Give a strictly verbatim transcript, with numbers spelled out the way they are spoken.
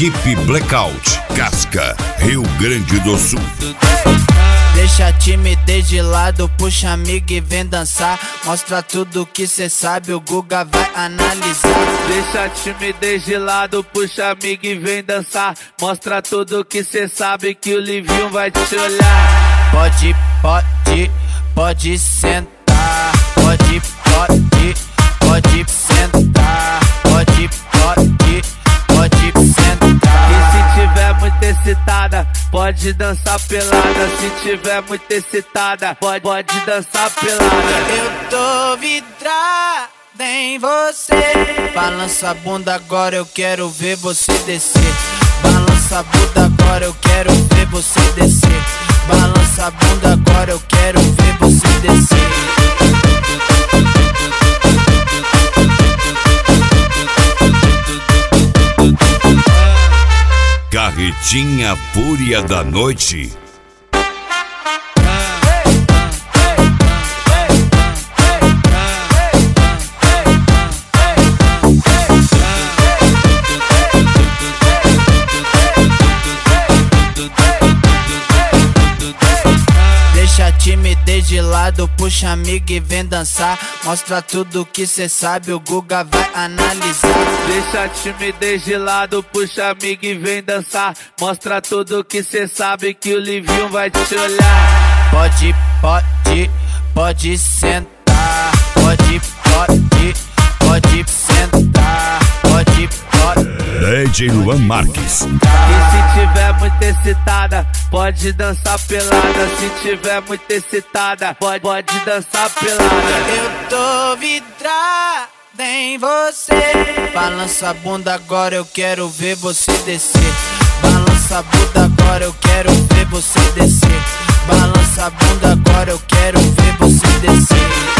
Equipe Blackout, Casca, Rio Grande do Sul. Deixa a timidez de lado, puxa amiga e vem dançar. Mostra tudo que cê sabe, o Guga vai analisar. Deixa a timidez de lado, puxa amiga e vem dançar. Mostra tudo que cê sabe, que o Livinho vai te olhar. Pode, pode, pode sentar. Pode, pode, pode sentar. Pode, pode, pode sentar. E se tiver muito excitada, pode dançar pelada. Se tiver muito excitada, pode, pode dançar pelada. Eu tô vidrada em você. Balança a bunda agora, eu quero ver você descer. Balança a bunda agora, eu quero ver você descer. Balança a bunda agora, eu quero ver você descer. Carretinha Fúria da Noite. Deixa a timidez de lado, puxa amiga e vem dançar. Mostra tudo que cê sabe, o Guga vai analisar. Deixa a timidez de lado, puxa amiga e vem dançar. Mostra tudo que cê sabe, que o Livinho vai te olhar. Pode, pode, pode sentar. Pode, pode, pode sentar. Pode, pode. D J Luan Marques. E se tiver muito excitada, pode dançar pelada. Se tiver muito excitada, pode, pode dançar pelada. Eu tô vidrada em você. Balança a bunda agora, eu quero ver você descer. Balança a bunda agora, eu quero ver você descer. Balança a bunda agora, eu quero ver você descer.